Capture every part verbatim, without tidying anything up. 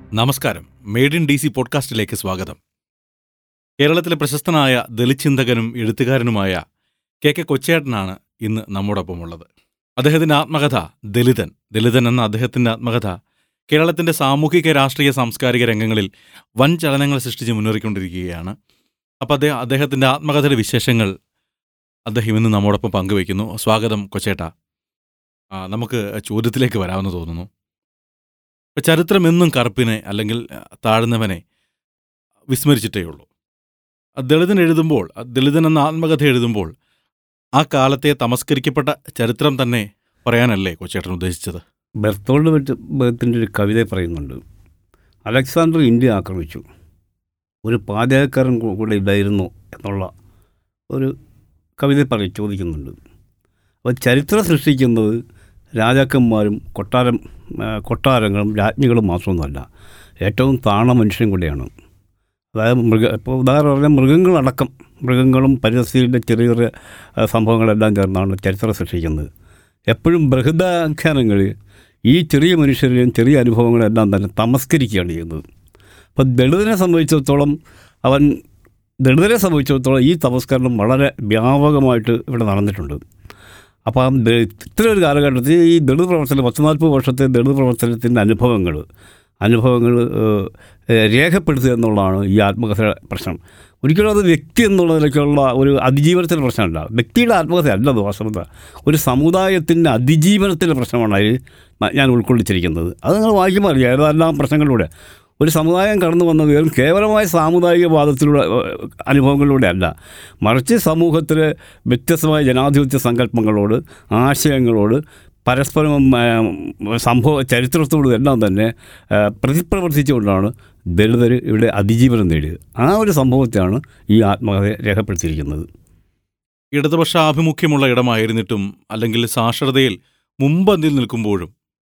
നമസ്കാരം. Made in D C പോഡ്കാസ്റ്റിലേക്ക് സ്വാഗതം. കേരളത്തിലെ പ്രശസ്തനായ ദളിത് ചിന്തകനും എഴുത്തുകാരനുമായ കെ കെ കൊച്ചേട്ടനാണ് ഇന്ന് നമ്മോടൊപ്പമുള്ളത്. അദ്ദേഹത്തിൻ്റെ ആത്മകഥ ദളിതൻ ദളിതൻ എന്ന അദ്ദേഹത്തിൻ്റെ ആത്മകഥ കേരളത്തിൻ്റെ സാമൂഹിക രാഷ്ട്രീയ സാംസ്കാരിക രംഗങ്ങളിൽ വൻ ചലനങ്ങൾ സൃഷ്ടിച്ച് മുന്നേറിക്കൊണ്ടിരിക്കുകയാണ്. അപ്പോൾ അദ്ദേഹം അദ്ദേഹത്തിൻ്റെ ആത്മകഥയുടെ വിശേഷങ്ങൾ അദ്ദേഹം ഇന്ന് നമ്മോടൊപ്പം പങ്കുവയ്ക്കുന്നു. സ്വാഗതം കൊച്ചേട്ട. നമുക്ക് ചോദ്യത്തിലേക്ക് വരാമെന്ന് തോന്നുന്നു. ചരിത്രം എന്നും കറുപ്പിനെ അല്ലെങ്കിൽ താഴ്ന്നവനെ വിസ്മരിച്ചിട്ടേ ഉള്ളൂ. ദളിതൻ എഴുതുമ്പോൾ ദളിതൻ എന്ന ആത്മകഥ എഴുതുമ്പോൾ ആ കാലത്തെ തമസ്കരിക്കപ്പെട്ട ചരിത്രം തന്നെ പറയാനല്ലേ കൊച്ചേട്ടൻ ഉദ്ദേശിച്ചത്? ബെർത്തോൾഡ് ബെർത്തിൻ്റെ ഒരു കവിത പറയുന്നുണ്ട്. അലക്സാണ്ടർ ഇന്ത്യ ആക്രമിച്ചു, ഒരു പാചകക്കാരൻ കൂടെ ഇല്ലായിരുന്നു എന്നുള്ള ഒരു കവിത പറയും ചോദിക്കുന്നുണ്ട്. അപ്പോൾ ചരിത്രം സൃഷ്ടിക്കുന്നത് രാജാക്കന്മാരും കൊട്ടാരം കൊട്ടാരങ്ങളും രാജ്ഞികളും മാത്രമൊന്നുമല്ല, ഏറ്റവും താണ മനുഷ്യനും കൂടെയാണ്. അതായത് മൃഗ ഇപ്പോൾ ഉദാഹരണം പറഞ്ഞാൽ മൃഗങ്ങളടക്കം മൃഗങ്ങളും പരിസ്ഥിതിയുടെ ചെറിയ ചെറിയ സംഭവങ്ങളെല്ലാം ചേർന്നാണ് ചരിത്രം സൃഷ്ടിക്കുന്നത്. എപ്പോഴും ബൃഹദാഖ്യാനങ്ങൾ ഈ ചെറിയ മനുഷ്യരെയും ചെറിയ അനുഭവങ്ങളെല്ലാം തന്നെ തമസ്കരിക്കുകയാണ് ചെയ്യുന്നത്. അപ്പോൾ ദളിതനെ സംബന്ധിച്ചിടത്തോളം അവൻ ദളിതരെ സംബന്ധിച്ചിടത്തോളം ഈ തമസ്കരണം വളരെ വ്യാപകമായിട്ട് ഇവിടെ നടന്നിട്ടുണ്ട്. അപ്പം ഇത്ര ഒരു കാലഘട്ടത്തിൽ ഈ ദളിത് പ്രവർത്തനം പത്ത് നാൽപ്പത് വർഷത്തെ ദളിത് പ്രവർത്തനത്തിൻ്റെ അനുഭവങ്ങൾ അനുഭവങ്ങൾ രേഖപ്പെടുത്തുക എന്നുള്ളതാണ് ഈ ആത്മകഥയുടെ പ്രശ്നം. ഒരിക്കലും അത് വ്യക്തി എന്നുള്ളതിലേക്കുള്ള ഒരു അതിജീവനത്തിൻ്റെ പ്രശ്നമല്ല, വ്യക്തിയുടെ ആത്മകഥ അല്ല. അത് വാസ്തവത ഒരു സമുദായത്തിൻ്റെ അതിജീവനത്തിൻ്റെ പ്രശ്നമാണ് അതിൽ ഞാൻ ഉൾക്കൊള്ളിച്ചിരിക്കുന്നത്. അത് നിങ്ങൾ വായിക്കുമ്പോൾ അറിയാം. ഏതെല്ലാം പ്രശ്നങ്ങളിലൂടെ ഒരു സമുദായം കടന്നു വന്നത് വെറും കേവലമായ സാമുദായിക വാദത്തിലൂടെ അനുഭവങ്ങളിലൂടെ അല്ല, മറിച്ച് സമൂഹത്തിലെ വ്യത്യസ്തമായ ജനാധിപത്യ സങ്കല്പങ്ങളോട് ആശയങ്ങളോട് പരസ്പരം സംഭവ ചരിത്രത്തോടും എല്ലാം തന്നെ പ്രതിപ്രവർത്തിച്ചുകൊണ്ടാണ് ദളിതർ ഇവിടെ അതിജീവനം നേടിയത്. ആ ഒരു സംഭവത്തെയാണ് ഈ ആത്മകഥ രേഖപ്പെടുത്തിയിരിക്കുന്നത്. ഇടതുപക്ഷ ആഭിമുഖ്യമുള്ള ഇടമായിരുന്നിട്ടും അല്ലെങ്കിൽ സാക്ഷരതയിൽ മുമ്പന്തിൽ നിൽക്കുമ്പോഴും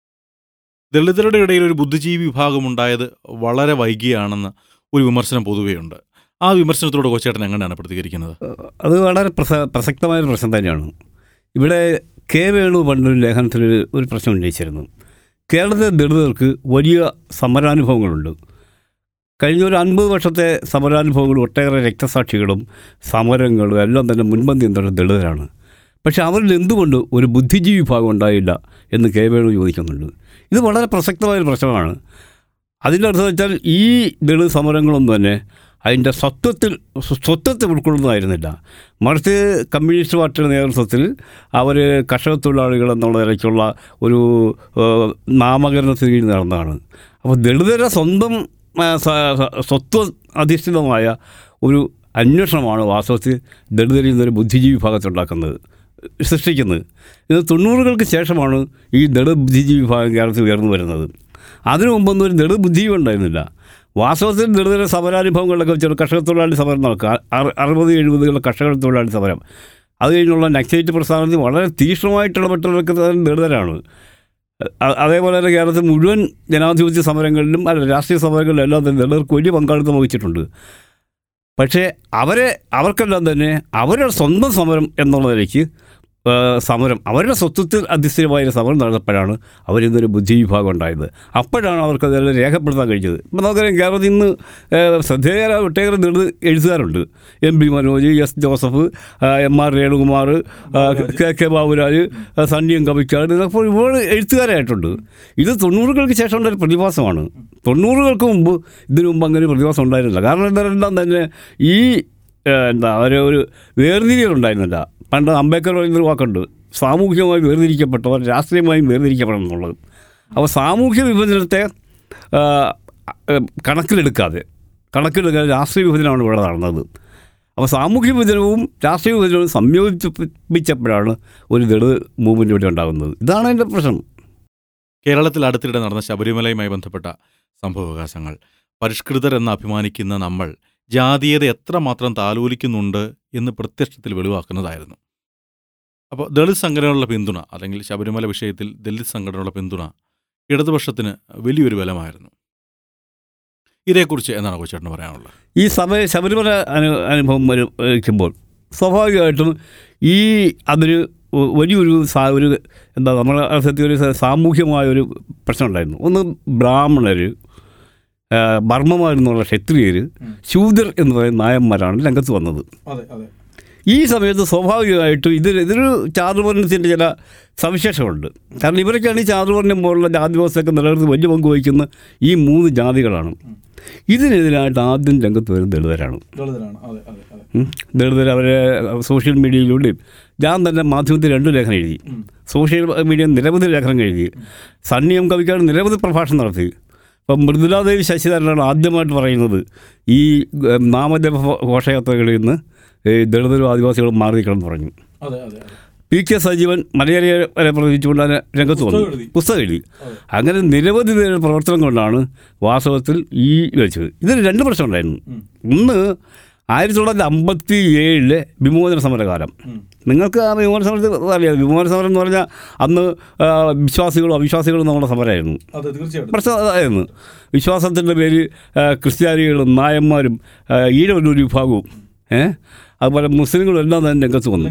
ദളിതരുടെ ഇടയിൽ ഒരു ബുദ്ധിജീവി വിഭാഗമുണ്ടായത് വളരെ വൈകിയാണെന്ന് ഒരു വിമർശനം പൊതുവെയുണ്ട്. ആ വിമർശനത്തോട് കൊച്ചേട്ടൻ എങ്ങനെയാണ് പ്രതികരിക്കുന്നത്? അത് വളരെ പ്രസ പ്രസക്തമായൊരു പ്രശ്നം തന്നെയാണ്. ഇവിടെ കെ വേണു പണ്ടൊരു ലേഖനത്തിൽ ഒരു പ്രശ്നം ഉന്നയിച്ചിരുന്നു. കേരളത്തിലെ ദളിതർക്ക് വലിയ സമരാനുഭവങ്ങളുണ്ട്. കഴിഞ്ഞ ഒരു അൻപത് വർഷത്തെ സമരാനുഭവങ്ങളും ഒട്ടേറെ രക്തസാക്ഷികളും സമരങ്ങളും എല്ലാം തന്നെ മുൻപന്തി എന്താണ് ദളിതരാണ്. പക്ഷെ അവരിൽ എന്തുകൊണ്ട് ഒരു ബുദ്ധിജീവി വിഭാഗം ഉണ്ടായില്ല എന്ന് കെ വേണു ചോദിക്കുന്നുണ്ട്. ഇത് വളരെ പ്രസക്തമായൊരു പ്രശ്നമാണ്. അതിൻ്റെ അർത്ഥം വെച്ചാൽ ഈ ദളിത് സമരങ്ങളൊന്നും തന്നെ അതിൻ്റെ സ്വത്വത്തിൽ സ്വത്വത്തെ ഉൾക്കൊള്ളുന്നതായിരുന്നില്ല, മറിച്ച് കമ്മ്യൂണിസ്റ്റ് പാർട്ടിയുടെ നേതൃത്വത്തിൽ അവർ കർഷക തൊഴിലാളികൾ എന്നുള്ള നിലയ്ക്കുള്ള ഒരു നാമകരണത്തിന് കീഴിൽ നടന്നതാണ്. അപ്പോൾ ദളിതരുടെ സ്വന്തം സ്വത്വ അധിഷ്ഠിതമായ ഒരു അന്വേഷണമാണ് വാസ്തവത്തിൽ ദളിതരിൽ നിന്നൊരു ബുദ്ധിജീവി വിഭാഗത്തുണ്ടാക്കുന്നത് സൃഷ്ടിക്കുന്നത്. ഇത് തൊണ്ണൂറുകൾക്ക് ശേഷമാണ് ഈ ദളിത് ബുദ്ധിജീവി വിഭാഗം കേരളത്തിൽ ഉയർന്നു വരുന്നത്. അതിനു മുമ്പൊന്നും ഒരു ദളിത് ബുദ്ധിജീവി ഉണ്ടായിരുന്നില്ല. വാസ്തവത്തിൽ ദളിതരുടെ സമരാനുഭവങ്ങളിലൊക്കെ വെച്ചാൽ കർഷക തൊഴിലാളി സമരം നടക്കുക, അറുപത് എഴുപതുകളിലെ കർഷക തൊഴിലാളി സമരം, അത് കഴിഞ്ഞുള്ള നക്സലൈറ്റ് പ്രസ്ഥാനത്തിൽ വളരെ തീക്ഷ്ണമായിട്ട് ഇടപെട്ടവർക്ക് ദളിതരാണ്. അതേപോലെ തന്നെ കേരളത്തിൽ മുഴുവൻ ജനാധിപത്യ സമരങ്ങളിലും അല്ല രാഷ്ട്രീയ സമരങ്ങളിലും എല്ലാം തന്നെ ദളിതർക്ക് വലിയ പങ്കാളിത്തം വഹിച്ചിട്ടുണ്ട്. പക്ഷേ അവരെ അവർക്കെല്ലാം തന്നെ അവരുടെ സ്വന്തം സമരം എന്നുള്ളതിലേക്ക് സമരം അവരുടെ സ്വത്വത്തിൽ അധിഷ്ഠിതമായ സമരം നടന്നപ്പോഴാണ് അവരിന്നൊരു ബുദ്ധി വിഭാഗം ഉണ്ടായത്. അപ്പോഴാണ് അവർക്ക് അതെല്ലാം രേഖപ്പെടുത്താൻ കഴിഞ്ഞത്. ഇപ്പം നമുക്കറിയാം, കേരളത്തിൽ ഇന്ന് ശ്രദ്ധേയരായ ഒട്ടേറെ ദളിത് എഴുത്തുകാരുണ്ട്. M P Manoj, S Joseph, M R Renukumar, K K Baburaj, Sunny M Kavikkad, ഇതൊക്കെ ഒരുപാട് എഴുത്തുകാരായിട്ടുണ്ട്. ഇത് തൊണ്ണൂറുകൾക്ക് ശേഷം ഉണ്ടായ പ്രതിഭാസമാണ്. തൊണ്ണൂറുകൾക്ക് മുമ്പ് ഇതിനു മുമ്പ് അങ്ങനെ പ്രതിഭാസം ഉണ്ടായിരുന്നില്ല. കാരണം ഇതെല്ലാം തന്നെ ഈ എന്താ ഒരു ഒരു വേർതിരിയലുണ്ടായിരുന്നില്ല. പണ്ട് അംബേദ്കർ പറയുന്നൊരു വാക്കുണ്ട്, സാമൂഹികമായി വേർതിരിക്കപ്പെട്ടവർ രാഷ്ട്രീയമായും വേർതിരിക്കപ്പെടണം എന്നുള്ളത്. അപ്പോൾ സാമൂഹ്യ വിഭജനത്തെ കണക്കിലെടുക്കാതെ കണക്കിലെടുക്കാതെ രാഷ്ട്രീയ വിഭജനമാണ് ഇവിടെ നടന്നത്. അപ്പോൾ സാമൂഹ്യ വിഭജനവും രാഷ്ട്രീയ വിഭജനവും സംയോജിപ്പിച്ചപ്പോഴാണ് ഒരു ദളിത് മൂവ്മെൻറ്റ് ഇവിടെ ഉണ്ടാകുന്നത്. ഇതാണ് അതിൻ്റെ പ്രശ്നം. കേരളത്തിൽ അടുത്തിടെ നടന്ന ശബരിമലയുമായി ബന്ധപ്പെട്ട സംഭവവികാസങ്ങൾ പരിഷ്കൃതരെന്ന് അഭിമാനിക്കുന്ന നമ്മൾ ജാതീയത എത്രമാത്രം താലോലിക്കുന്നുണ്ട് എന്ന് പ്രത്യക്ഷത്തിൽ വെളിവാക്കുന്നതായിരുന്നു. അപ്പോൾ ദളിത് സംഘടനകളുടെ പിന്തുണ അല്ലെങ്കിൽ ശബരിമല വിഷയത്തിൽ ദളിത് സംഘടനകളുടെ പിന്തുണ ഇടതുപക്ഷത്തിന് വലിയൊരു ബലമായിരുന്നു. ഇതേക്കുറിച്ച് എന്താണ് കൊച്ചേട്ടന് പറയാനുള്ളത്? ഈ സമയ ശബരിമല അനു അനുഭവം വയ്ക്കുമ്പോൾ സ്വാഭാവികമായിട്ടും ഈ അതിന് വലിയൊരു സാ ഒരു എന്താ നമ്മുടെ അർത്ഥത്തിൽ ഒരു സാമൂഹ്യമായൊരു പ്രശ്നം ഉണ്ടായിരുന്നു. ഒന്ന് ബ്രാഹ്മണർ ബർമ്മമാർ എന്നുള്ള ക്ഷത്രിയർ, ശൂദ്രർ എന്ന് പറയുന്ന നായന്മാരാണ് രംഗത്ത് വന്നത്. ഈ സമയത്ത് സ്വാഭാവികമായിട്ടും ഇതിൽ ഇതൊരു ചാതുർവർണ്ണത്തിൻ്റെ ചില സവിശേഷമുണ്ട്. കാരണം ഇവരൊക്കെയാണ് ഈ ചാതുർവർണ്ണം പോലുള്ള ജാതിവ്യവസ്ഥയൊക്കെ നിലനിർത്തി വലിയ പങ്ക് വഹിക്കുന്ന ഈ മൂന്ന് ജാതികളാണ്. ഇതിനെതിരായിട്ട് ആദ്യം രംഗത്ത് വരുന്ന ദളിതരാണ്. ദളിതർ അവരെ സോഷ്യൽ മീഡിയയിലൂടെയും, ഞാൻ തന്നെ മാധ്യമത്തിൽ രണ്ട് ലേഖനം എഴുതി, സോഷ്യൽ മീഡിയ നിരവധി ലേഖനം എഴുതി, സണ്ണിയം കവിക്കാണ് നിരവധി പ്രഭാഷണം നടത്തി. ഇപ്പം മൃദുലാദേവി ശശിധരനാണ് ആദ്യമായിട്ട് പറയുന്നത് ഈ നാമജപ ഘോഷയാത്രകളിൽ നിന്ന് ദളിതരും ആദിവാസികളും മാറി നിൽക്കണമെന്ന് പറഞ്ഞു. പി കെ സജീവൻ മലയാളിയെ വരെ പ്രവചിച്ചുകൊണ്ട് അതിനെ രംഗത്ത് വന്നു, പുസ്തകം എഴുതി. അങ്ങനെ നിരവധി പേരുടെ പ്രവർത്തനം കൊണ്ടാണ് വാസ്തവത്തിൽ ഈ വെച്ചത്. ഇതിന് രണ്ട് പ്രശ്നം ഉണ്ടായിരുന്നു. ഒന്ന്, ആയിരത്തി തൊള്ളായിരത്തി അമ്പത്തി ഏഴിലെ വിമോചന സമരകാലം. നിങ്ങൾക്ക് ആ വിമോചന സമരത്തിൽ അറിയാം. വിമോചന സമരം എന്ന് പറഞ്ഞാൽ അന്ന് വിശ്വാസികളും അവിശ്വാസികളും നമ്മുടെ സമരമായിരുന്നു. പ്രശ്നം അതായിരുന്നു. വിശ്വാസത്തിൻ്റെ പേരിൽ ക്രിസ്ത്യാനികളും നായന്മാരും ഈഴവല്ലൂർ വിഭാഗവും ഏഹ് അതുപോലെ മുസ്ലിങ്ങളും എല്ലാം തന്നെ രംഗത്ത് വന്നു.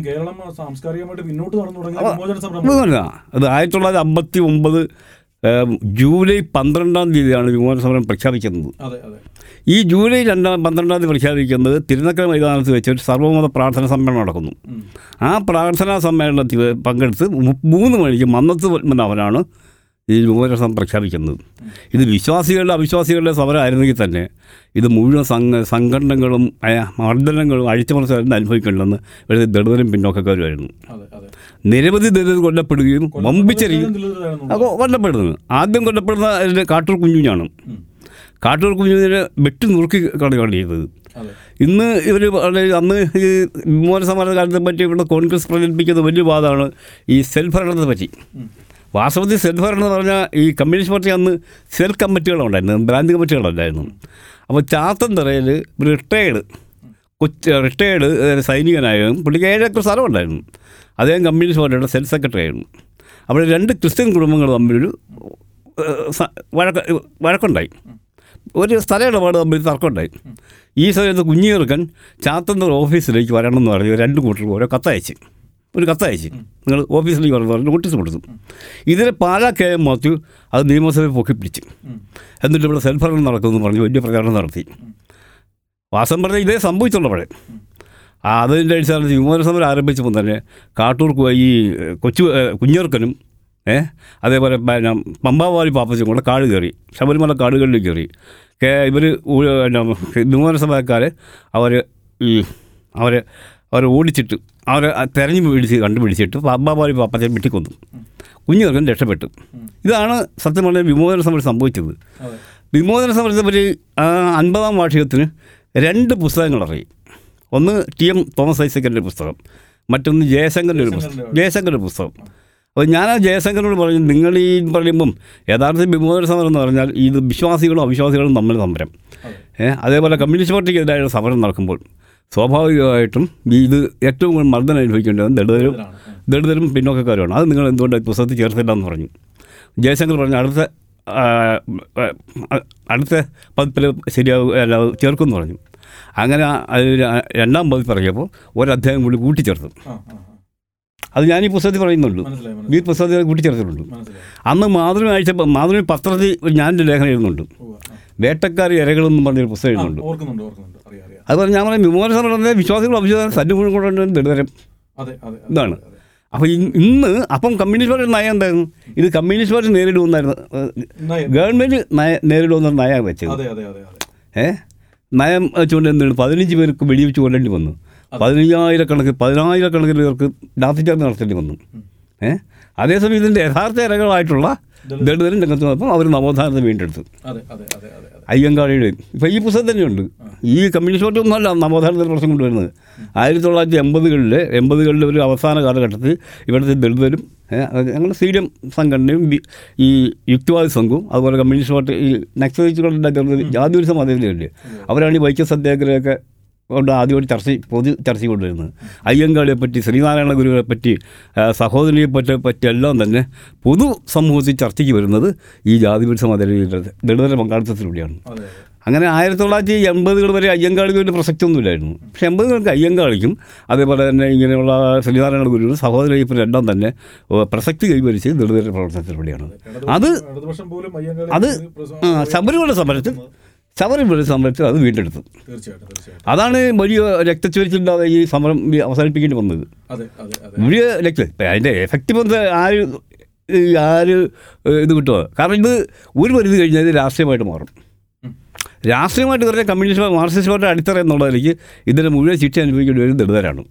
അത് ആയിരത്തി തൊള്ളായിരത്തി അമ്പത്തി ഒമ്പത് ജൂലൈ പന്ത്രണ്ടാം തീയതിയാണ് വിമോചന സമരം പ്രഖ്യാപിക്കുന്നത്. ഈ ജൂലൈ രണ്ടാം പന്ത്രണ്ടാം തീയതി പ്രഖ്യാപിക്കുന്നത് തിരുനക്കര മൈതാനത്ത് വെച്ച് ഒരു സർവ്വമത പ്രാർത്ഥന സമ്മേളനം നടക്കുന്നു. ആ പ്രാർത്ഥനാ സമ്മേളനത്തിൽ പങ്കെടുത്ത് മൂന്ന് മണിക്ക് മന്നത്ത് പത്മനാഭനാണ് ഈ വിമോചന സമരം പ്രഖ്യാപിക്കുന്നത്. ഇത് വിശ്വാസികളുടെ അവിശ്വാസികളുടെ സമരമായിരുന്നെങ്കിൽ തന്നെ ഇത് മുഴുവൻ സംഘ സംഘടനകളും മർദ്ദനങ്ങളും അഴിച്ചുമറിച്ചായിരുന്നു അനുഭവിക്കേണ്ടതെന്ന് ഇവിടുത്തെ ദളിതരും പിന്നോക്കക്കാരുമായിരുന്നു. നിരവധി ദളിതർ കൊല്ലപ്പെടുകയും വമ്പിച്ചെറിയും കൊല്ലപ്പെടുന്നത്. ആദ്യം കൊല്ലപ്പെടുന്ന അതിൻ്റെ കാട്ടൂർ കുഞ്ഞുഞ്ഞാണ്. കാട്ടൂർ കുഞ്ഞുഞ്ഞിനെ വെട്ടി നുറുക്കി കളയുകയാണ് ചെയ്തത്. ഇന്ന് ഇവർ അന്ന് ഈ വിമോചന സമര കാലത്തെ പറ്റി ഇവിടെ കോൺഗ്രസ് പ്രചരിപ്പിക്കുന്ന വലിയ വാദമാണ് ഈ സെൽഫ് പറ്റി. വാസ്തവത്തിൽ സെൽഫ് ഭരണം എന്ന് പറഞ്ഞാൽ ഈ കമ്മ്യൂണിസ്റ്റ് പാർട്ടി അന്ന് സെൽ കമ്മിറ്റികളുണ്ടായിരുന്നു, ബ്രാഞ്ച് കമ്മിറ്റികളുണ്ടായിരുന്നു. അപ്പോൾ ചാത്തന്തറയിൽ റിട്ടയേർഡ് കൊച്ച് റിട്ടയേർഡ് സൈനികനായും പുള്ളിക്ക് ഏഴേക്കർ സ്ഥലമുണ്ടായിരുന്നു. അദ്ദേഹം കമ്മ്യൂണിസ്റ്റ് പാർട്ടിയുടെ സെൽ സെക്രട്ടറി ആയിരുന്നു. അവിടെ രണ്ട് ക്രിസ്ത്യൻ കുടുംബങ്ങൾ തമ്മിലൊരു വഴക്ക വഴക്കുണ്ടായി ഒരു സ്ഥല ഇടപാട് തമ്മിൽ തർക്കമുണ്ടായി. ഈ സമയത്ത് കുഞ്ഞിയർക്കൻ ചാത്തന്തറ ഓഫീസിലേക്ക് വരണമെന്ന് പറഞ്ഞ് രണ്ട് കൂട്ടർക്കും ഓരോ കത്തയച്ച് ഒരു കത്തയച്ച് നിങ്ങൾ ഓഫീസിലേക്ക് വരണമെന്ന് പറഞ്ഞ് നോട്ടീസ് കൊടുത്തു. ഇതിനെ പാലാ കെ എം മാത്യു അത് നിയമസഭയിൽ പൊക്കി പിടിച്ചു. എന്നിട്ട് ഇവിടെ സെൽഫ് ഭരണം നടക്കുമെന്ന് പറഞ്ഞ് വലിയ പ്രചാരണം നടത്തി. വാസം പറഞ്ഞാൽ ഇതേ സംഭവിച്ചുള്ളപ്പോഴേ അതിൻ്റെ അടിസ്ഥാനത്തിൽ വിമോചന സമരം ആരംഭിച്ചപ്പോൾ തന്നെ കാട്ടൂർ ഈ കൊച്ചു കുഞ്ഞർക്കനും ഏഹ് അതേപോലെ പിന്നെ പമ്പാവാലി പാപ്പച്ചും കൂടെ കാട് കയറി, ശബരിമല കാടുകളിൽ കയറി. കേ ഇവർ വിമോചന സമരക്കാരെ അവർ ഈ അവരെ അവരെ ഓടിച്ചിട്ട് അവരെ തെരഞ്ഞു പിടിച്ച് കണ്ടുപിടിച്ചിട്ട് പമ്പാവാലി പാപ്പച്ചൻ വെട്ടിക്കൊന്നു. കുഞ്ഞുകർക്കൻ രക്ഷപ്പെട്ടു. ഇതാണ് സത്യം പറഞ്ഞാൽ വിമോചന സമരം സംഭവിച്ചത്. വിമോചന സമരത്തെ പറ്റി അൻപതാം വാർഷികത്തിന് രണ്ട് പുസ്തകങ്ങൾ ഇറങ്ങി. ഒന്ന് ടി എം തോമസ് ഐസക്കിൻ്റെ പുസ്തകം, മറ്റൊന്ന് ജയശങ്കറിൻ്റെ ഒരു പുസ്തകം ജയശങ്കറിൻ്റെ പുസ്തകം അപ്പോൾ ഞാൻ ആ ജയശങ്കറിനോട് പറഞ്ഞു, നിങ്ങൾ ഈ പറയുമ്പം യഥാർത്ഥ വിമോചന സമരം എന്ന് പറഞ്ഞാൽ ഇത് വിശ്വാസികളും അവിശ്വാസികളും തമ്മിൽ സമരം, ഏഹ് അതേപോലെ കമ്മ്യൂണിസ്റ്റ് പാർട്ടിക്കെതിരായ സമരം നടക്കുമ്പോൾ സ്വാഭാവികമായിട്ടും ഇത് ഏറ്റവും കൂടുതൽ മർദ്ദനം അനുഭവിക്കേണ്ടത് ദളിതരും ദളിതരും പിന്നോക്കക്കാരുമാണ്. അത് നിങ്ങൾ എന്തുകൊണ്ട് പുസ്തകത്തിൽ ചേർത്തില്ല എന്ന് പറഞ്ഞു. ജയശങ്കർ പറഞ്ഞു അടുത്ത അടുത്ത പതിപ്പിൽ ശരിയാവും അല്ല ചേർക്കുമെന്ന് പറഞ്ഞു. അങ്ങനെ രണ്ടാം പതിപ്പ് ഇറങ്ങിയപ്പോൾ ഒരധ്യായം കൂടി കൂട്ടിച്ചേർത്തു. അത് ഞാൻ ഈ പുസ്തകത്തിൽ പറയുന്നുള്ളൂ, ഈ പുസ്തകത്തിൽ കൂട്ടിച്ചേർത്തിട്ടുണ്ട്. അന്ന് മാതൃഭൂമി ആഴ്ച മാതൃഭൂമി പത്രത്തിൽ ഞാനൊരു ലേഖനം എഴുതുന്നുണ്ട്, വേട്ടക്കാർ ഇരകളെന്നും പറഞ്ഞൊരു പുസ്തകം എഴുതുന്നുണ്ട്. അത് പറഞ്ഞാൽ ഞാൻ പറഞ്ഞ വിമോചന സമരം വിശ്വാസികളും അവിശ്വാസികളും സല്ല് മുഴുവൻ കൊണ്ടുവരുന്നത് ദളിതരം ഇതാണ്. അപ്പോൾ ഇന്ന് അപ്പം കമ്മ്യൂണിസ്റ്റ് പാർട്ടി നയം എന്തായിരുന്നു? ഇത് കമ്മ്യൂണിസ്റ്റ് പാർട്ടി നേരിടുമെന്നായിരുന്നു, ഗവൺമെൻറ് നയ നേരിടുമെന്നൊരു നയം വെച്ചത്. ഏഹ് നയം വെച്ചുകൊണ്ട് എന്താണ് പതിനഞ്ച് പേർക്ക് വെടിവെച്ച് കൊല്ലേണ്ടി വന്നു. പതിനയ്യായിരക്കണക്കിന് പതിനായിരക്കണക്കിന് പേർക്ക് ലാത്തിച്ചാർജ് നടത്തേണ്ടി വന്നു. ഏഹ് അതേസമയം ഇതിൻ്റെ യഥാർത്ഥ ഇരകളായിട്ടുള്ള ദളിതരും രംഗത്ത് വന്നപ്പോൾ അവർ നവോത്ഥാനത്തെ വീണ്ടെടുത്തു. അയ്യങ്കാളിയുടെ ഇപ്പോൾ ഈ പുസ്തകം തന്നെയുണ്ട്. ഈ കമ്മ്യൂണിസ്റ്റ് പാർട്ടി ഒന്നുമല്ല നവോത്ഥാനത്തിന് പ്രശ്നം കൊണ്ടുവരുന്നത്. ആയിരത്തി തൊള്ളായിരത്തി എൺപതുകളിലെ എൺപതുകളിലെ ഒരു അവസാന കാലഘട്ടത്തിൽ ഇവിടുത്തെ ദളിതരും ഞങ്ങളുടെ സി ഡി എം സംഘടനയും ഈ യുക്തിവാദി സംഘവും അതുപോലെ കമ്മ്യൂണിസ്റ്റ് പാർട്ടി ഈ നക്സലിസ്റ്റുകളുടെ ജാതിവിരുദ്ധ മതത്തിലുണ്ട്, അവരാണ് ഈ വൈക്കം സത്യാഗ്രഹമൊക്കെ കൊണ്ട് ആദ്യമായിട്ട് ചർച്ച പൊതു ചർച്ച കൊണ്ടുവരുന്നത്. അയ്യങ്കാളിയെ പറ്റി, ശ്രീനാരായണ ഗുരുവിനെ പറ്റി, സഹോദരിയെ പറ്റി പറ്റി എല്ലാം തന്നെ പൊതു സമൂഹത്തിൽ ചർച്ചയ്ക്ക് വരുന്നത് ഈ ജാതിവിരുദ്ധ മതത്തിലുള്ള ദളിതരുടെ പങ്കാളിത്തത്തിലൂടെയാണ്. അങ്ങനെ ആയിരത്തി തൊള്ളായിരത്തി എൺപതുകൾ വരെ അയ്യങ്കാളിക്ക് വലിയ പ്രസക്തിയൊന്നുമില്ലായിരുന്നു. പക്ഷേ എൺപതുകൾക്ക് അയ്യങ്കാളിക്കും അതേപോലെ തന്നെ ഇങ്ങനെയുള്ള ശ്രീനാരായണ ഗുരുവിനും സഹോദരയ്യപ്പനും എല്ലാം തന്നെ പ്രസക്തി കൈവരിച്ച് ദളിതരുടെ പ്രവർത്തനത്തിലൂടെയാണ്. അത് അത് ശബരിമല സമരത്തിൽ ശബരിമല സമരത്തിൽ അത് വീണ്ടെടുത്തു. തീർച്ചയായിട്ടും തീർച്ചയായിട്ടും അതാണ് വലിയ രക്തച്ചൊരിച്ചില്ലാതെ ഈ സമരം അവസാനിപ്പിക്കേണ്ടി വന്നത്. അതെ അതെ അതെ വലിയ രക്ത അതിൻ്റെ എഫക്റ്റ് വന്ന് ആര് ആര് ഇത് കിട്ടുക. കാരണം ഇത് ഒരു പരിധി കഴിഞ്ഞാൽ ഇത് രാഷ്ട്രീയമായിട്ട് മാറും. രാഷ്ട്രീയമായിട്ട് പറഞ്ഞാൽ കമ്മ്യൂണിസ്റ്റ് മാർക്സിസ്റ്റ് പാർട്ടി അടിത്തറ എന്നുള്ളതിലേക്ക് ഇതിൻ്റെ മുഴുവൻ ശിക്ഷ അനുഭവിക്കേണ്ടി വരും ദളിതരാണ്.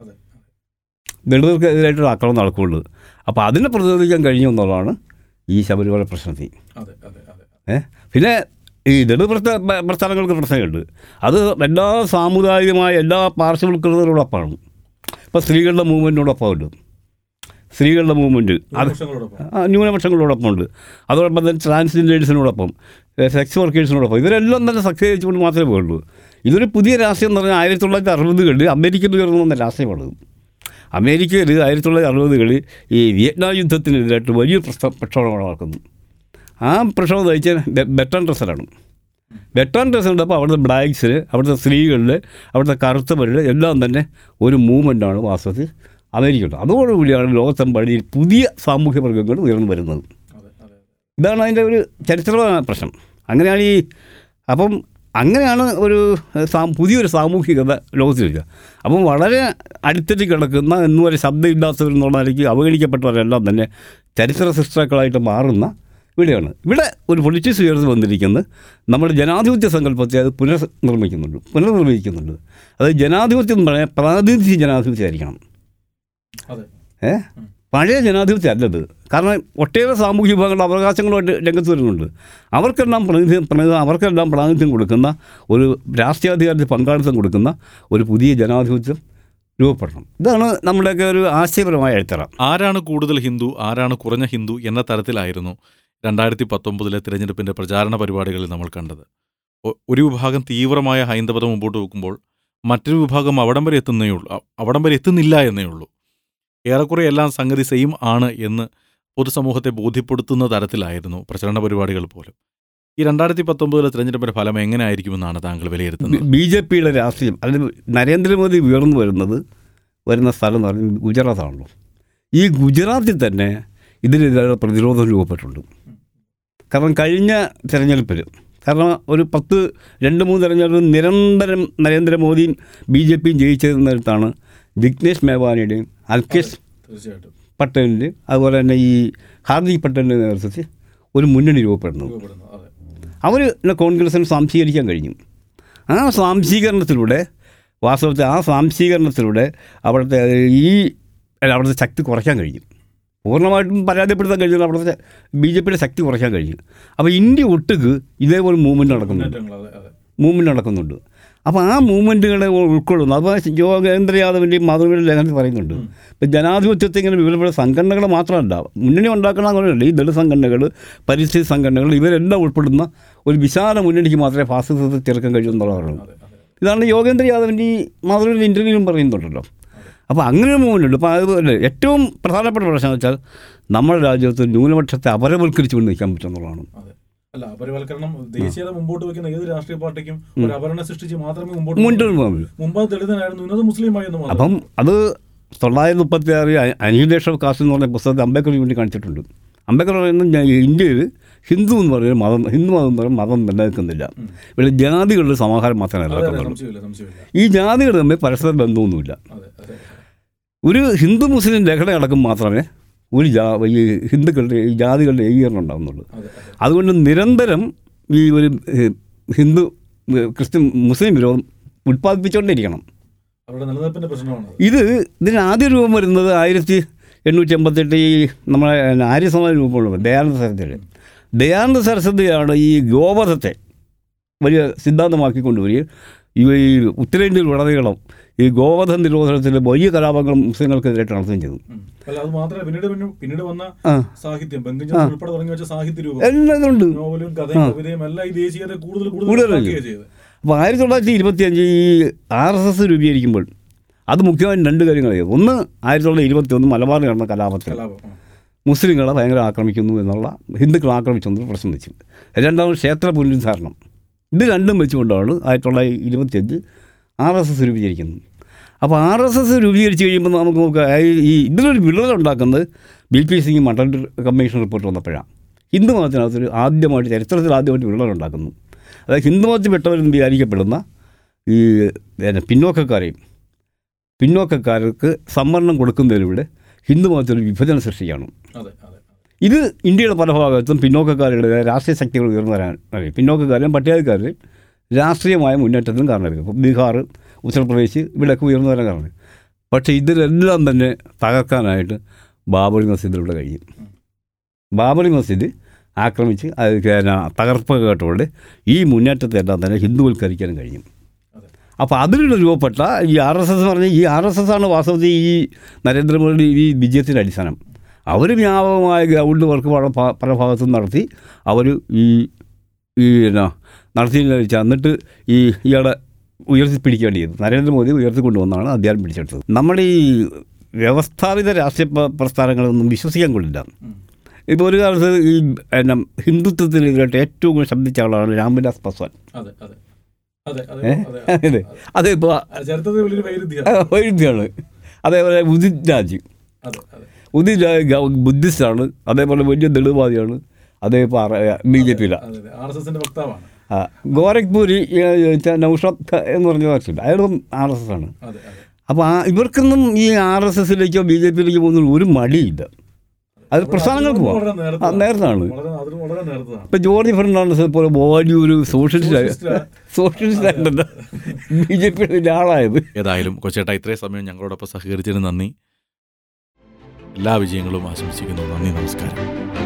ദളിതർക്ക് എതിരായിട്ടൊരു ആക്രമണം നടക്കുകയുള്ളൂ. അപ്പോൾ അതിനെ പ്രതിരോധിക്കാൻ കഴിഞ്ഞു എന്നുള്ളതാണ് ഈ ശബരിമല പ്രശ്നത്തിൽ. ഏഹ് പിന്നെ ഈ ദളിത് പ്രസ്ഥ പ്രസ്ഥാനങ്ങൾക്ക് പ്രശ്നമുണ്ട്. അത് എല്ലാ സാമുദായികമായ എല്ലാ പാർശ്വവൽക്കൃതരോടൊപ്പമാണ്. ഇപ്പോൾ സ്ത്രീകളുടെ മൂവ്മെൻറ്റിനോടൊപ്പം ഉണ്ട്, സ്ത്രീകളുടെ മൂവ്മെൻറ്റ് അത് ന്യൂനപക്ഷങ്ങളോടൊപ്പം ഉണ്ട്. അതോടൊപ്പം തന്നെ ട്രാൻസ്ജെൻഡേഴ്സിനോടൊപ്പം, സെക്സ് വർക്കേഴ്സിനോടൊപ്പം, ഇവരെല്ലാം തന്നെ സഖ്യച്ചുകൊണ്ട് മാത്രമേ ഉള്ളൂ. ഇതൊരു പുതിയ രാഷ്ട്രീയം എന്ന് പറഞ്ഞാൽ ആയിരത്തി തൊള്ളായിരത്തി അറുപതുകളിൽ അമേരിക്കയിൽ ഉയർന്നു വന്ന രാഷ്ട്രീയമാണ്. അമേരിക്കയിൽ ആയിരത്തി തൊള്ളായിരത്തി അറുപതുകളിൽ ഈ വിയറ്റ്നാം യുദ്ധത്തിനെതിരായിട്ട് വലിയ പ്രശ്ന പ്രക്ഷോഭം നടക്കുന്നു. ആ പ്രക്ഷോഭം നയിച്ച ബെർട്രാൻഡ് റസ്സലാണ്. ബെർട്രാൻഡ് റസ്സലുണ്ടപ്പോൾ അവിടുത്തെ ബ്ലാക്സിൽ, അവിടുത്തെ സ്ത്രീകളിൽ, അവിടുത്തെ കറുത്തവരിൽ എല്ലാം തന്നെ ഒരു മൂവ്മെൻറ്റാണ് വാസ്തവത്തിൽ അമേരിക്കയുണ്ട്. അതോടുകൂടിയാണ് ലോകത്തെമ്പാടി പുതിയ സാമൂഹ്യ വർഗ്ഗങ്ങൾ ഉയർന്നു വരുന്നത്. ഇതാണ് അതിൻ്റെ ഒരു ചരിത്രപരമായ പ്രശ്നം. അങ്ങനെയാണ് ഈ അപ്പം അങ്ങനെയാണ് ഒരു സാ പുതിയൊരു സാമൂഹികത ലോകത്തിലില്ല. അപ്പം വളരെ അടിത്തട്ടി കിടക്കുന്ന എന്നുവരെ ശബ്ദമില്ലാത്തവരെന്നുള്ള നിലയ്ക്ക് അവഗണിക്കപ്പെട്ടവരെല്ലാം തന്നെ ചരിത്ര സൃഷ്ടാക്കളായിട്ട് മാറുന്ന ഇവിടെയാണ്. ഇവിടെ ഒരു പൊളിറ്റിക്സ് ഉയർന്നു വന്നിരിക്കുന്നത് നമ്മുടെ ജനാധിപത്യ സങ്കല്പത്തെ അത് പുനർനിർമ്മിക്കുന്നുണ്ട് പുനർനിർമ്മിക്കുന്നുണ്ട് അത് ജനാധിപത്യം എന്ന് പറഞ്ഞാൽ പ്രാതിനിധ്യ ജനാധിപത്യം ആയിരിക്കണം. ഏ പഴയ ജനാധിപത്യം അല്ലത്. കാരണം ഒട്ടേറെ സാമൂഹ്യ വിഭാഗങ്ങളുടെ അവകാശങ്ങളുമായിട്ട് രംഗത്ത് വരുന്നുണ്ട്. അവർക്കെല്ലാം പ്രതിനിധി അവർക്കെല്ലാം പ്രാതിനിധ്യം കൊടുക്കുന്ന ഒരു രാഷ്ട്രീയാധികാരത്തിൽ പങ്കാളിത്തം കൊടുക്കുന്ന ഒരു പുതിയ ജനാധിപത്യം രൂപപ്പെടണം. ഇതാണ് നമ്മുടെയൊക്കെ ഒരു ആശയപരമായ അടിത്തറ. ആരാണ് കൂടുതൽ ഹിന്ദു, ആരാണ് കുറഞ്ഞ ഹിന്ദു എന്ന തരത്തിലായിരുന്നു രണ്ടായിരത്തി പത്തൊമ്പതിലെ തിരഞ്ഞെടുപ്പിൻ്റെ പ്രചാരണ പരിപാടികളിൽ നമ്മൾ കണ്ടത്. ഒരു വിഭാഗം തീവ്രമായ ഹൈന്ദവത മുമ്പോട്ട് വെക്കുമ്പോൾ മറ്റൊരു വിഭാഗം അവിടം വരെ എത്തുന്നേ ഉള്ളൂ അവിടം വരെ എത്തുന്നില്ല എന്നേ ഉള്ളൂ. ഏറെക്കുറെ എല്ലാം സംഗതി സെയിം ആണ് എന്ന് പൊതുസമൂഹത്തെ ബോധ്യപ്പെടുത്തുന്ന തരത്തിലായിരുന്നു പ്രചരണ പരിപാടികൾ പോലും. ഈ രണ്ടായിരത്തി പത്തൊമ്പതിലെ തിരഞ്ഞെടുപ്പിൻ്റെ ഫലം എങ്ങനെ ആയിരിക്കുമെന്നാണ് താങ്കൾ വിലയിരുത്തുന്നത്? ബി ജെ പിയുടെ രാഷ്ട്രീയം അല്ലെങ്കിൽ നരേന്ദ്രമോദി ഉയർന്നു വരുന്നത് വരുന്ന സ്ഥലം എന്ന് പറയുന്നത് ഗുജറാത്താണല്ലോ. ഈ ഗുജറാത്തിൽ തന്നെ ഇതിനെതിരെ പ്രതിരോധം രൂപപ്പെട്ടിട്ടുണ്ട്. കാരണം കഴിഞ്ഞ തിരഞ്ഞെടുപ്പിൽ കാരണം ഒരു പത്ത് രണ്ട് മൂന്ന് തിരഞ്ഞെടുപ്പ് നിരന്തരം നരേന്ദ്രമോദിയും ബി ജെ പിയും ജയിച്ചതിനടുത്താണ് ജിഗ്നേഷ് മേവാനിയുടെയും അൽകേഷ് പട്ടേലിൻ്റെയും അതുപോലെ തന്നെ ഈ ഹാർദിക് പട്ടേലിൻ്റെ നേതൃത്വത്തിൽ ഒരു മുന്നണി രൂപപ്പെടുന്നത്. അവർ കോൺഗ്രസിന് സ്വാംശീകരിക്കാൻ കഴിഞ്ഞു. ആ സ്വാംശീകരണത്തിലൂടെ വാസ്തവത്തിൽ ആ സ്വാംശീകരണത്തിലൂടെ അവിടുത്തെ ഈ അവിടുത്തെ ശക്തി കുറയ്ക്കാൻ കഴിഞ്ഞു. പൂർണ്ണമായിട്ടും പരാജയപ്പെടുത്താൻ കഴിഞ്ഞാൽ അവിടുത്തെ ബി ജെ പിയുടെ ശക്തി കുറയ്ക്കാൻ കഴിഞ്ഞു. അപ്പോൾ ഇന്ത്യ ഒട്ടുക്ക് ഇതേപോലെ മൂവ്മെൻറ്റ് നടക്കുന്നുണ്ട് മൂവ്മെൻറ്റ് നടക്കുന്നുണ്ട് അപ്പോൾ ആ മൂവ്മെൻറ്റുകളെ ഉൾക്കൊള്ളുന്നു. അപ്പോൾ യോഗേന്ദ്ര യാദവിൻ്റെയും മാധവിൻ്റെയും ലേഖനത്തിൽ പറയുന്നുണ്ട്. ഇപ്പം ജനാധിപത്യത്തെ ഇങ്ങനെ വിപുലപ്പെടുന്ന സംഘടനകൾ മാത്രമല്ല, മുന്നണി ഉണ്ടാക്കണം അങ്ങനെയല്ല, ഈ ദളിത് സംഘടനകൾ, പരിസ്ഥിതി സംഘടനകൾ, ഇവരെല്ലാം ഉൾപ്പെടുന്ന ഒരു വിശാല മുന്നണിക്ക് മാത്രമേ ഫാസിസത്തെ ചെറുക്കാൻ കഴിയൂ എന്നുള്ളതാണ്. ഇതാണ് യോഗേന്ദ്ര യാദവിൻ്റെ ഈ മാധവിൻ്റെ ഇൻ്റർവ്യൂവിലും പറയുന്നുണ്ടല്ലോ. അപ്പോൾ അങ്ങനെ ഒരു മൂവ്മെൻ്റ് ഉണ്ട്. അപ്പോൾ അതുപോലെ ഏറ്റവും പ്രധാനപ്പെട്ട പ്രശ്നം എന്ന് വെച്ചാൽ നമ്മുടെ രാജ്യത്ത് ന്യൂനപക്ഷത്തെ അപരവൽക്കരിച്ചുകൊണ്ട് നിൽക്കാൻ പറ്റുമെന്നുള്ളതാണ്. അല്ല, അപരവൽക്കരണം ദേശീയത മുമ്പോട്ട് വെക്കുന്ന ഏത് രാഷ്ട്രീയ പാർട്ടിക്കും ഒരു അപകടം സൃഷ്ടിച്ച് മാത്രമേ മുമ്പോട്ട് പോകാൻ. മുമ്പ് ദളിതനായിരുന്നു, ഇന്നത് മുസ്ലിമായിരുന്നു. അപ്പം അത് തൊള്ളായിരത്തി മുപ്പത്തി ആറ് അനിഹിലേഷൻ കാസ്റ്റ് എന്ന് പറഞ്ഞ പുസ്തകത്തിൽ അംബേദ്കർ വേണ്ടി കാണിച്ചിട്ടുണ്ട്. അംബേദ്കർ പറയുന്നത് ഇന്ത്യയിൽ ഹിന്ദു എന്ന് പറയുന്ന മതം ഹിന്ദു മതം എന്ന് പറയുന്ന മതം നിലനിൽക്കുന്നില്ല. ഇവിടെ ജാതികളുടെ സമാഹാരം മാത്രമേ നിലനിൽക്കുന്നുള്ളൂ. ഈ ജാതികൾ തമ്മിൽ പരസ്പര ബന്ധമൊന്നുമില്ല. ഒരു ഹിന്ദു മുസ്ലിം ലഹള അടക്കം മാത്രമേ ഒരു ജാ ഈ ഹിന്ദുക്കളുടെ ഈ ജാതികളുടെ ഏകീകരണം ഉണ്ടാകുന്നുള്ളൂ. അതുകൊണ്ട് നിരന്തരം ഈ ഒരു ഹിന്ദു ക്രിസ്ത്യൻ മുസ്ലിം വിരോധം ഉൽപ്പാദിപ്പിച്ചുകൊണ്ടിരിക്കണം. ഇത് ഇതിന് ആദ്യ രൂപം വരുന്നത് ആയിരത്തി എണ്ണൂറ്റി എൺപത്തെട്ട് ഈ നമ്മളെ ആര്യസമാജ രൂപമുള്ളത് ദയാനന്ദ സരസ്വതി. ദയാനന്ദ സരസ്വതിയാണ് ഈ ഗോവധത്തെ വലിയ സിദ്ധാന്തമാക്കിക്കൊണ്ടുവരികയും ഈ ഉത്തരേന്ത്യയിൽ ഉടനീളം ഈ ഗോവധ നിരോധനത്തിൻ്റെ വലിയ കലാപങ്ങൾ മുസ്ലിങ്ങൾക്കെതിരായിട്ട് നടത്തുകയും ചെയ്തു. എല്ലാം ഉണ്ട്. അപ്പോൾ ആയിരത്തി തൊള്ളായിരത്തി ഇരുപത്തി അഞ്ച് ഈ ആർ എസ് എസ് രൂപീകരിക്കുമ്പോൾ അത് മുഖ്യമായും രണ്ട് കാര്യങ്ങളായിരുന്നു. ഒന്ന്, ആയിരത്തി തൊള്ളായിരത്തി ഇരുപത്തി ഒന്ന് മലബാറിൽ നടന്ന കലാപത്തിൽ മുസ്ലിങ്ങളെ ഭയങ്കര ആക്രമിക്കുന്നു എന്നുള്ള ഹിന്ദുക്കൾ ആക്രമിച്ചെന്നുള്ള പ്രശ്നം വെച്ചു. രണ്ടാമത് ക്ഷേത്ര പുനരുദ്ധാരണം. ഇത് രണ്ടും വെച്ചുകൊണ്ടാണ് ആയിരത്തി തൊള്ളായിരത്തി ഇരുപത്തി അഞ്ച് ആർ എസ് എസ് രൂപീകരിക്കുന്നത്. അപ്പോൾ ആർ എസ് എസ് രൂപീകരിച്ച് കഴിയുമ്പോൾ നമുക്ക് നോക്കുക ഈ ഇതിലൊരു വിള്ളലുണ്ടാക്കുന്നത് B P Singh Mandal commission report വന്നപ്പോഴാണ്. ഹിന്ദു മതത്തിനകത്തൊരു ആദ്യമായിട്ട് ചരിത്രത്തിൽ ആദ്യമായിട്ട് വിള്ളലുണ്ടാക്കുന്നു. അതായത് ഹിന്ദുമതത്തിൽപ്പെട്ടവരെന്ന് വിചാരിക്കപ്പെടുന്ന ഈ പിന്നെ പിന്നോക്കക്കാരെയും പിന്നോക്കക്കാർക്ക് സംവരണം കൊടുക്കുന്നതിലൂടെ ഹിന്ദുമതത്തിൽ വിഭജനം സൃഷ്ടിക്കുകയാണ്. ഇത് ഇന്ത്യയുടെ പല ഭാഗത്തും പിന്നോക്കക്കാരുടെ രാഷ്ട്രീയ ശക്തികൾ ഉയർന്നു വരാൻ അറിയും. പിന്നോക്കക്കാരെയും പട്ടികക്കാരെയും രാഷ്ട്രീയമായ മുന്നേറ്റത്തിനും കാരണമായിരിക്കും. ഇപ്പോൾ ബീഹാർ, ഉത്തർപ്രദേശ് ഇവിടെയൊക്കെ ഉയർന്നു വരാൻ കാരണം. പക്ഷേ ഇതിലെല്ലാം തന്നെ തകർക്കാനായിട്ട് ബാബറി മസ്ജിദിലൂടെ കഴിയും. ബാബറി മസ്ജിദ് ആക്രമിച്ച് അത് തകർപ്പ് കേട്ടോടെ ഈ മുന്നേറ്റത്തെല്ലാം തന്നെ ഹിന്ദുവൽക്കരിക്കാനും കഴിയും. അപ്പോൾ അതിലൂടെ രൂപപ്പെട്ട ഈ ആർ എസ് എസ് എന്ന് പറഞ്ഞാൽ ഈ ആർ എസ് എസ് ആണ് വാസ്തവത്തിൽ ഈ നരേന്ദ്രമോദി ഈ വിജയത്തിൻ്റെ അടിസ്ഥാനം. അവർ വ്യാപകമായ ഗ്രൗണ്ട് വർക്ക് പല ഭാഗത്തും നടത്തി അവർ ഈ ഈ എന്നാ നടത്തിയെന്ന് വെച്ചാൽ എന്നിട്ട് ഈ ഇയാളെ ഉയർത്തിപ്പിടിക്കേണ്ടി ചെയ്തു. നരേന്ദ്രമോദി ഉയർത്തിക്കൊണ്ടുവന്നാണ് അധികാരം പിടിച്ചെടുത്തത്. നമ്മുടെ ഈ വ്യവസ്ഥാപിത രാഷ്ട്രീയ പ്രസ്ഥാനങ്ങളൊന്നും വിശ്വസിക്കാൻ കൊള്ളില്ല. ഇപ്പോൾ ഒരു കാലത്ത് ഈ എന്നാ ഹിന്ദുത്വത്തിൽ ഇതിലായിട്ട് ഏറ്റവും കൂടുതൽ ശബ്ദിച്ച ആളാണ് രാംവിലാസ് പാസ്വാൻ. അതെ, അതിപ്പോൾ വൈരുദ്ധ്യമാണ്. അതേപോലെ ഉദിത് രാജ് ഉദിത് രാജ് ബുദ്ധിസ്റ്റാണ്. അതേപോലെ വലിയ ദളിതവാദിയാണ്. അതേപോലെ ബി ജെ പിയിലാണ്. ആ ഗോരഖ്പൂരി നൗഷാദ് എന്ന് പറഞ്ഞ വാർത്തയില്ല, അയാളും ആർ എസ് എസ് ആണ്. അപ്പോൾ ആ ഇവർക്കൊന്നും ഈ ആർ എസ് എസിലേക്കോ ബി ജെ പിയിലേക്കോ പോകുന്ന ഒരു മടിയില്ല. അത് പ്രസ്ഥാനങ്ങൾക്ക് പോകാം, നേരത്താണ്. ഇപ്പം ജോർജ് ഫെർണാണ്ടസ് പോലെ വലിയൊരു സോഷ്യലിസ്റ്റ് സോഷ്യലിസ്റ്റ് ആയിട്ടല്ല ബി ജെ പിയുടെ വലിയ ആളായത്. ഏതായാലും കൊച്ചേട്ടാ ഇത്രയും സമയം ഞങ്ങളോടൊപ്പം സഹകരിച്ചതിന് നന്ദി. എല്ലാ വിജയങ്ങളും ആശംസിക്കുന്നു. നന്ദി, നമസ്കാരം.